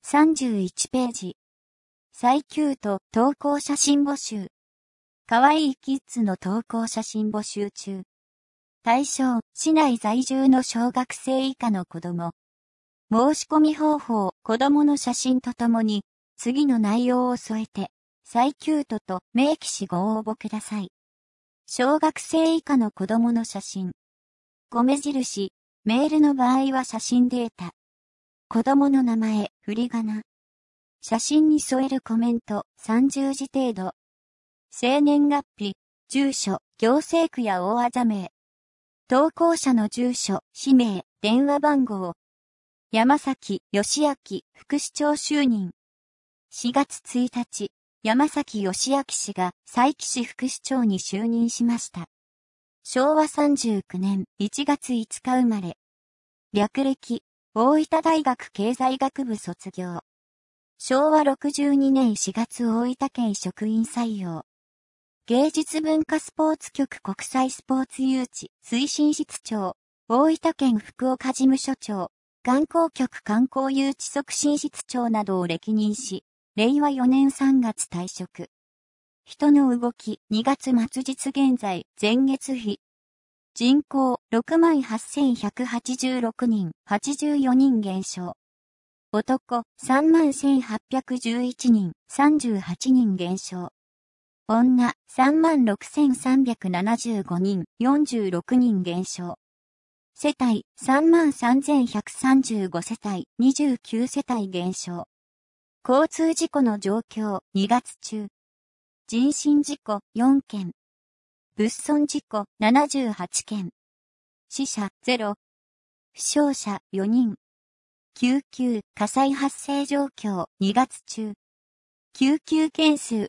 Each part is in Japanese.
31ページ。最キュート投稿写真募集。かわいいキッズの投稿写真募集中。対象、市内在住の小学生以下の子供。申し込み方法、子供の写真とともに、次の内容を添えて、最キュートと明記しご応募ください。小学生以下の子供の写真。米印、メールの場合は写真データ。子供の名前、振り仮名。写真に添えるコメント、30字程度。生年月日、住所、行政区や大字名。投稿者の住所、氏名、電話番号。山崎義明副市長就任。4月1日、山崎義明氏が佐伯市副市長に就任しました。昭和39年1月5日生まれ。略歴、大分大学経済学部卒業。昭和62年4月大分県職員採用。芸術文化スポーツ局国際スポーツ誘致推進室長、大分県福岡事務所長、観光局観光誘致促進室長などを歴任し、令和4年3月退職。人の動き2月末日現在前月比。人口68,186人、84人減少。男31,811人、38人減少。女36,375人、46人減少。世帯33,135世帯、29世帯減少。交通事故の状況2月中。人身事故4件。物損事故78件。死者0。負傷者4人。救急火災発生状況2月中。救急件数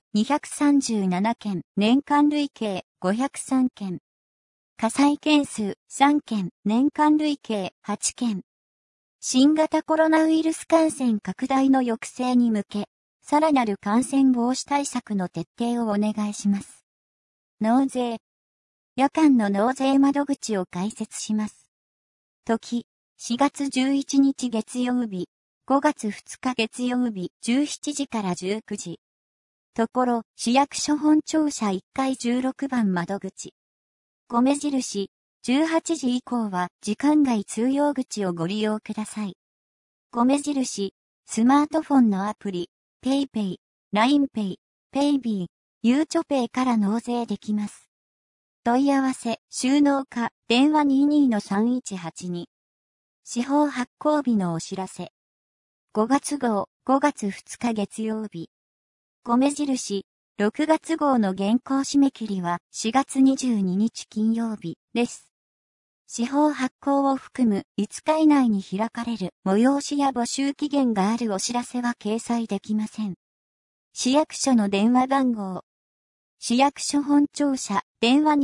237件。年間累計503件。火災件数3件。年間累計8件。新型コロナウイルス感染拡大の抑制に向け、さらなる感染防止対策の徹底をお願いします。納税。夜間の納税窓口を開設します。時、4月11日月曜日、5月2日月曜日17時から19時。ところ、市役所本庁舎1階16番窓口。米印、18時以降は時間外通用口をご利用ください。米印、スマートフォンのアプリ、PayPay、LINEPay、PayB、ゆうちょペイから納税できます。問い合わせ、収納課、電話 22-3182。司法発行日のお知らせ。5月号、5月2日月曜日。米印、6月号の原稿締め切りは4月22日金曜日です。司法発行を含む5日以内に開かれる催しや募集期限があるお知らせは掲載できません。市役所の電話番号。市役所本庁舎、電話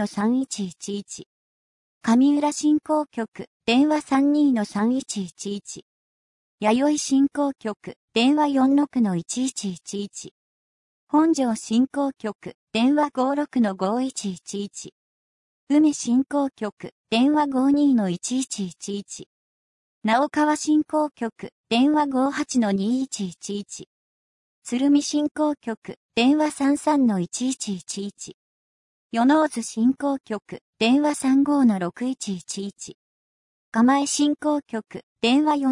22-3111。上浦振興局、電話 32-3111。弥生振興局、電話 46-1111。本庄振興局、電話 56-5111。梅振興局、電話 52-1111。直川振興局、電話 58-2111。鶴見振興局、電話 33-1111。与野津振興局、電話 35-6111。蒲江振興局、電話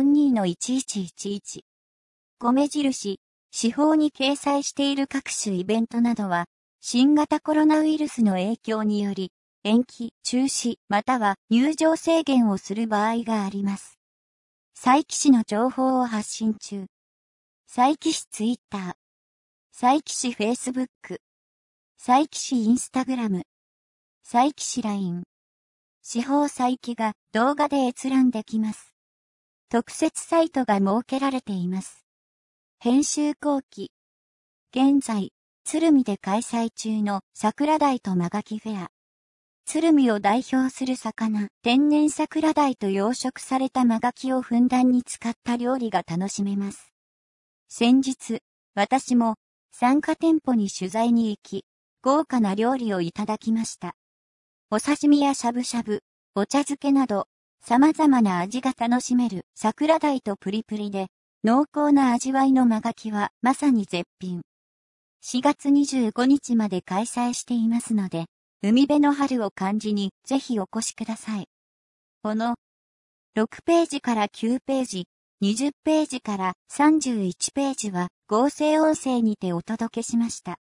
42-1111。米印、司法に掲載している各種イベントなどは、新型コロナウイルスの影響により、延期、中止、または入場制限をする場合があります。佐伯市の情報を発信中。佐伯市ツイッター。佐伯市フェイスブック。佐伯市インスタグラム。佐伯市 LINE。司法佐伯が動画で閲覧できます。特設サイトが設けられています。編集後期。現在、鶴見で開催中の桜鯛と間垣フェア。鶴見を代表する魚、天然桜鯛と養殖された間垣をふんだんに使った料理が楽しめます。先日、私も参加店舗に取材に行き、豪華な料理をいただきました。お刺身やしゃぶしゃぶ、お茶漬けなど、様々な味が楽しめる桜鯛とプリプリで、 濃厚な味わいの間垣はまさに絶品。4月25日まで開催していますので、海辺の春を感じにぜひお越しください。この6ページから9ページ、20ページから31ページは合成音声にてお届けしました。